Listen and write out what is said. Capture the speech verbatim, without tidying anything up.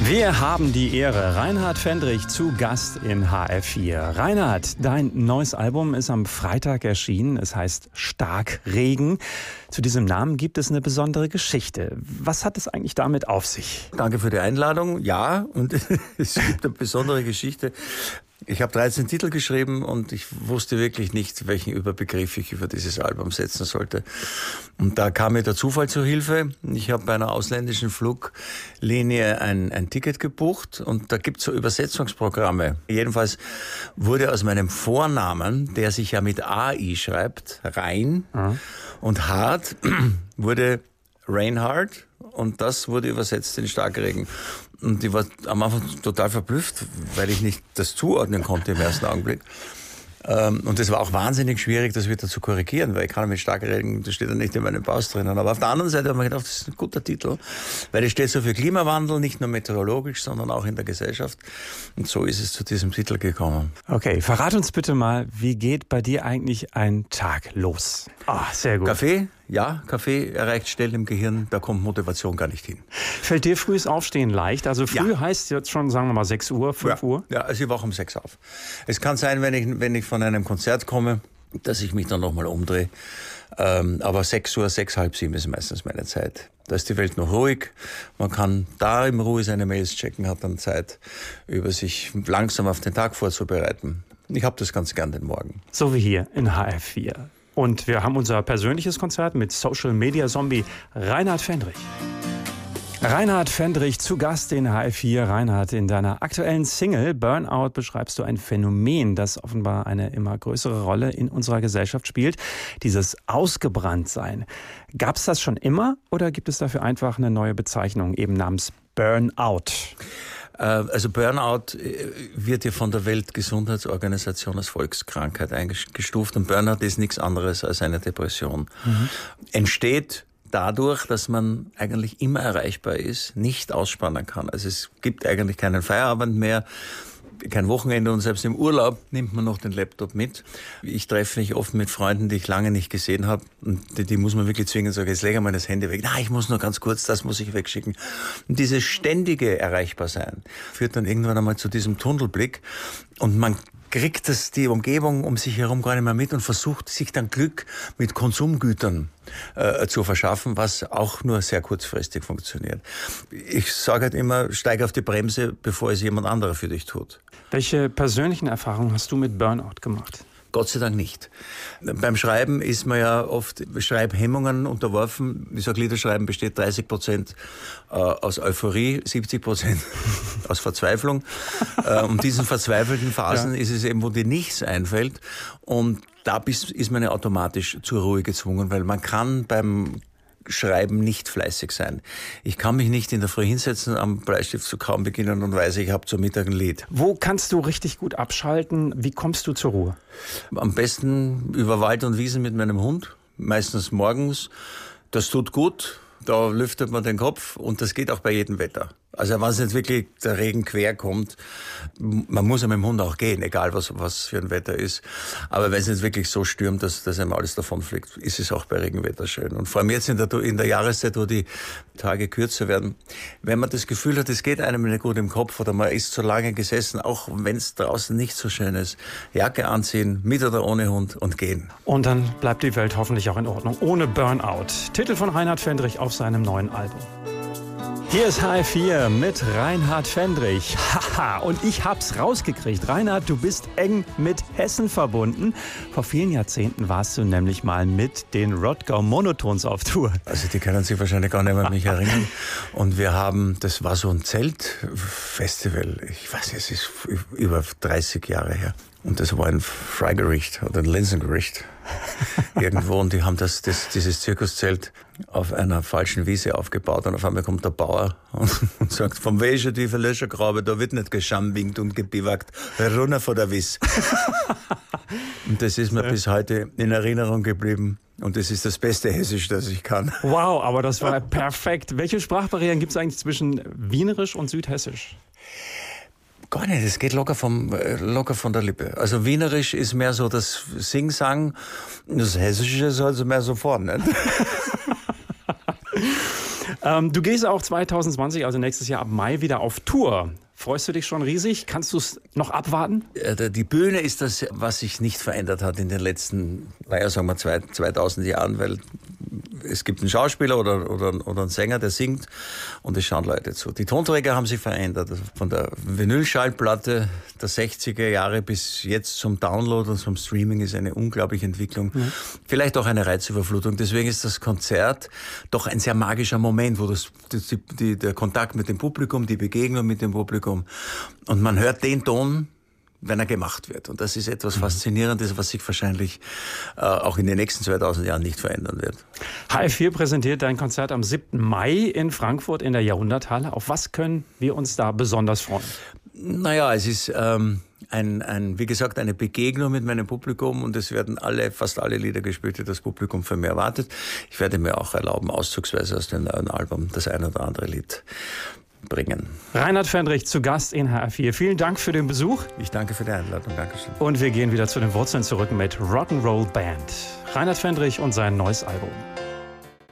Wir haben die Ehre, Reinhard Fendrich zu Gast in H R vier. Reinhard, dein neues Album ist am Freitag erschienen. Es heißt Starkregen. Zu diesem Namen gibt es eine besondere Geschichte. Was hat es eigentlich damit auf sich? Danke für die Einladung. Ja, und es gibt eine besondere Geschichte. Ich habe dreizehn Titel geschrieben und ich wusste wirklich nicht, welchen Überbegriff ich über dieses Album setzen sollte. Und da kam mir der Zufall zur Hilfe. Ich habe bei einer ausländischen Fluglinie ein, ein Ticket gebucht und da gibt's so Übersetzungsprogramme. Jedenfalls wurde aus meinem Vornamen, der sich ja mit A I schreibt, Rein mhm. und Hart, wurde Reinhard und das wurde übersetzt in Starkregen. Und ich war am Anfang total verblüfft, weil ich nicht das zuordnen konnte im ersten Augenblick. Und es war auch wahnsinnig schwierig, das wieder zu korrigieren, weil ich kann mit Starkregen, das steht ja nicht in meinem Pass drinnen. Aber auf der anderen Seite habe ich gedacht, das ist ein guter Titel, weil es steht so für Klimawandel, nicht nur meteorologisch, sondern auch in der Gesellschaft. Und so ist es zu diesem Titel gekommen. Okay, verrat uns bitte mal, wie geht bei dir eigentlich ein Tag los? Ah, sehr gut. Kaffee? Ja, Kaffee erreicht Stellen im Gehirn, da kommt Motivation gar nicht hin. Fällt dir frühes Aufstehen leicht? Also früh ja. heißt jetzt schon, sagen wir mal, sechs Uhr, fünf ja. Uhr? Ja, also ich wache um sechs auf. Es kann sein, wenn ich, wenn ich von einem Konzert komme, dass ich mich dann nochmal umdrehe. Ähm, aber sechs Uhr, sechs, halb sieben ist meistens meine Zeit. Da ist die Welt noch ruhig. Man kann da in Ruhe seine Mails checken, hat dann Zeit, über sich langsam auf den Tag vorzubereiten. Ich habe das ganz gern den Morgen. So wie hier in H R vier. Und wir haben unser persönliches Konzert mit Social Media Zombie Reinhard Fendrich. Reinhard Fendrich zu Gast in H R vier. Reinhard, in deiner aktuellen Single Burnout beschreibst du ein Phänomen, das offenbar eine immer größere Rolle in unserer Gesellschaft spielt. Dieses Ausgebranntsein. Gab es das schon immer oder gibt es dafür einfach eine neue Bezeichnung, eben namens Burnout? Also Burnout wird ja von der Weltgesundheitsorganisation als Volkskrankheit eingestuft und Burnout ist nichts anderes als eine Depression. Mhm. Entsteht dadurch, dass man eigentlich immer erreichbar ist, nicht ausspannen kann. Also es gibt eigentlich keinen Feierabend mehr, kein Wochenende und selbst im Urlaub nimmt man noch den Laptop mit. Ich treffe mich oft mit Freunden, die ich lange nicht gesehen habe und die, die muss man wirklich zwingen, sagen, jetzt lege mal das Handy weg. Na, ich muss nur ganz kurz, das muss ich wegschicken. Und dieses ständige Erreichbarsein führt dann irgendwann einmal zu diesem Tunnelblick und man kriegt das die Umgebung um sich herum gar nicht mehr mit und versucht sich dann Glück mit Konsumgütern äh, zu verschaffen, was auch nur sehr kurzfristig funktioniert. Ich sage halt immer, steig auf die Bremse, bevor es jemand anderer für dich tut. Welche persönlichen Erfahrungen hast du mit Burnout gemacht? Gott sei Dank nicht. Beim Schreiben ist man ja oft Schreibhemmungen unterworfen. Ich sage, Liederschreiben besteht dreißig Prozent aus Euphorie, siebzig Prozent aus Verzweiflung. Und diesen verzweifelten Phasen ja. ist es eben, wo dir nichts einfällt. Und da ist man ja automatisch zur Ruhe gezwungen, weil man kann beim Schreiben nicht fleißig sein. Ich kann mich nicht in der Früh hinsetzen, am Bleistift zu kaum beginnen und weiß, ich habe zum Mittag ein Lied. Wo kannst du richtig gut abschalten? Wie kommst du zur Ruhe? Am besten über Wald und Wiesen mit meinem Hund, meistens morgens. Das tut gut, da lüftet man den Kopf und das geht auch bei jedem Wetter. Also wenn es nicht wirklich der Regen quer kommt, man muss ja mit dem Hund auch gehen, egal was was für ein Wetter ist. Aber wenn es nicht wirklich so stürmt, dass, dass einem alles davonfliegt, ist es auch bei Regenwetter schön. Und vor allem jetzt in der, in der Jahreszeit, wo die Tage kürzer werden, wenn man das Gefühl hat, es geht einem nicht gut im Kopf oder man ist zu lange gesessen, auch wenn es draußen nicht so schön ist, Jacke anziehen, mit oder ohne Hund und gehen. Und dann bleibt die Welt hoffentlich auch in Ordnung, ohne Burnout. Titel von Reinhard Fendrich auf seinem neuen Album. Hier ist H R vier mit Reinhard Fendrich. Haha, und ich hab's rausgekriegt. Reinhard, du bist eng mit Hessen verbunden. Vor vielen Jahrzehnten warst du nämlich mal mit den Rodgau Monotons auf Tour. Also die können sich wahrscheinlich gar nicht mehr an mich erinnern. Und wir haben, das war so ein Zeltfestival. Ich weiß nicht, es ist über dreißig Jahre her. Und das war ein Freigericht oder ein Linsengericht irgendwo. Und die haben das, das, dieses Zirkuszelt auf einer falschen Wiese aufgebaut. Und auf einmal kommt der Bauer und, und sagt, vom vegetativen Löschergrabe, da wird nicht geschambingt und gebivakt, runter von der Wiss. Und das ist mir ja. bis heute in Erinnerung geblieben. Und das ist das beste Hessisch, das ich kann. Wow, aber das war perfekt. Welche Sprachbarrieren gibt es eigentlich zwischen Wienerisch und Südhessisch? Gar nicht, es geht locker vom, locker von der Lippe. Also Wienerisch ist mehr so das Sing-Sang, das Hessische ist also mehr so vorne. Ähm, du gehst auch zwanzig zwanzig, also nächstes Jahr ab Mai, wieder auf Tour. Freust du dich schon riesig? Kannst du es noch abwarten? Die Bühne ist das, was sich nicht verändert hat in den letzten, naja, sagen wir zweitausend Jahren, weil es gibt einen Schauspieler oder, oder, oder einen Sänger, der singt und es schauen Leute zu. Die Tonträger haben sich verändert. Also von der Vinylschallplatte der sechziger Jahre bis jetzt zum Download und zum Streaming ist eine unglaubliche Entwicklung. Mhm. Vielleicht auch eine Reizüberflutung. Deswegen ist das Konzert doch ein sehr magischer Moment, wo das, die, die, der Kontakt mit dem Publikum, die Begegnung mit dem Publikum und man hört den Ton, wenn er gemacht wird. Und das ist etwas Faszinierendes, was sich wahrscheinlich äh, auch in den nächsten zweitausend Jahren nicht verändern wird. H F vier präsentiert dein Konzert am siebten Mai in Frankfurt in der Jahrhunderthalle. Auf was können wir uns da besonders freuen? Naja, es ist ähm, ein, ein, wie gesagt, eine Begegnung mit meinem Publikum und es werden alle, fast alle Lieder gespielt, die das Publikum von mir erwartet. Ich werde mir auch erlauben, auszugsweise aus dem neuen Album das ein oder andere Lied bringen. Reinhard Fendrich zu Gast in H F vier. Vielen Dank für den Besuch. Ich danke für die Einladung. Dankeschön. Und wir gehen wieder zu den Wurzeln zurück mit Rock'n'Roll Band. Reinhard Fendrich und sein neues Album.